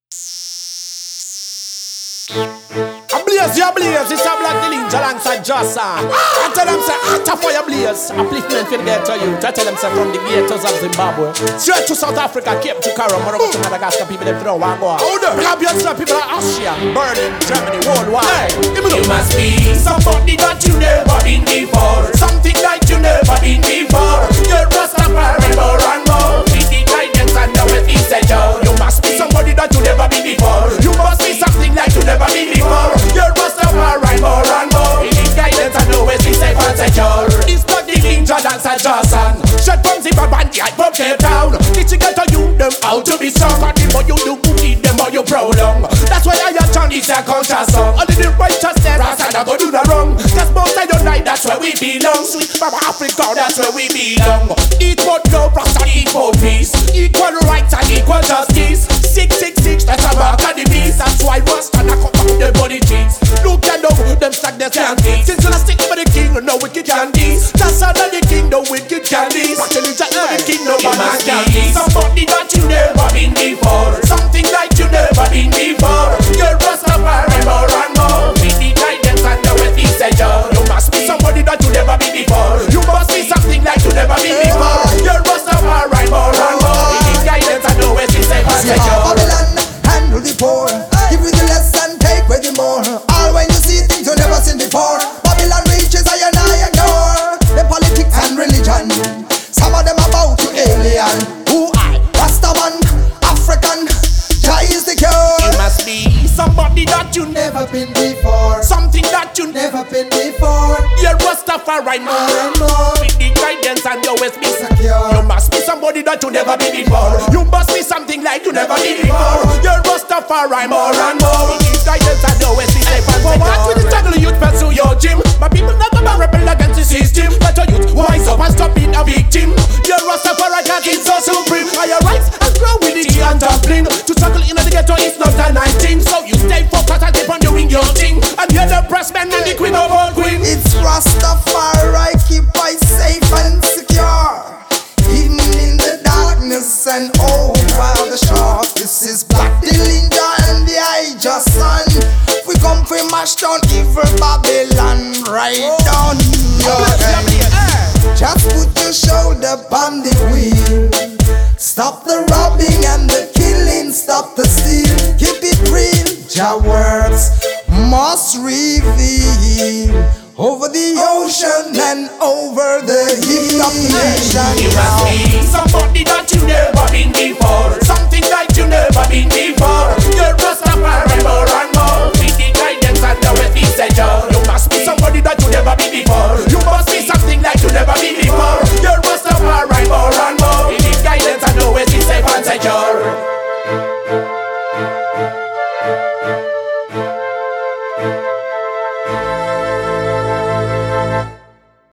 Blaze, it's a Black the Ninja alongside Josan. I tell them say, out of fire blaze, upliftment for the ghetto youth. I tell them say, from the ghettos of Zimbabwe straight to South Africa, Cape to Cairo, Morocco to Madagascar, people them throw and go out. Grab yourself, people like Austria, Berlin, Germany, worldwide. You must be somebody that you never been before, something that you never been before. You're Rastafari, more and more, with the guidance and the way he said, you must be somebody that you never been before. You must be something like you never been before. You're Rastafari, more and more, with the guidance and the way he said, it's not the Ninja dancer Josan. Shut from Zimbabwe, I from Cape Town. Teaching get to you them how to be strong. And the more you do, need them more you prolong. That's why I have John is a counter song. Only the righteousness, Rasta not go do the wrong. That's most I don't like, that's where we belong. Sweet from Africa, that's where we belong. Equal love, Rasta equal peace, equal rights and equal justice. 666, that's a mark of the beast. That's why Rasta not come back the body jeans. Look at them stack their candy. Since you stick for the king, no wicked candies. That's how the king, no wicked candies. Actually, Jack for the king, no bad candies. Somebody that you never been before, something like you never been before. You're Rastafari, more and more, with the guidance and the way he said, you must be somebody that you never been before. You must be something like you never been before. You're Rastafari, more and more, with the guidance and the way he said, Babylon, handle the poor, give you the less and take with the more. All when you see things you never seen before. Babylon reaches I and I ignore the politics and religion. Some of them about to alien. Who I? Rastaman, African, Jah is the cure. You must be somebody that you Never been before, something that you never been before. You're Rastafari, more and more, with the guidance and your ways be Secure. You must be somebody that you never been before. You must be something like you never been before. You're Rastafari, more and more, with the guidance and your ways be safe and secure. What with the struggle youth pursue your dream, but people not gonna rebel against the system. Let your youth wise up and stop being a victim. You're Rastafari, God is so supreme. Higher rights and grow with the G and dumpling. To struggle in the ghetto is not a nice thing. So you stay focused and keep on doing your thing. And you're the press man and the queen of all queen. It's Rastafari, keep I safe and secure, even in the darkness and over the shore. This is Black the Ninja and the Josan. We come for mash down evil Babylon, right down your head. Just put your shoulder upon the wheel. Stop the robbing and the killing, stop the steal. Keep it real, Jah words must reveal over the ocean and over the hill of the nation. You must be somebody that you never been before, something like you never been before.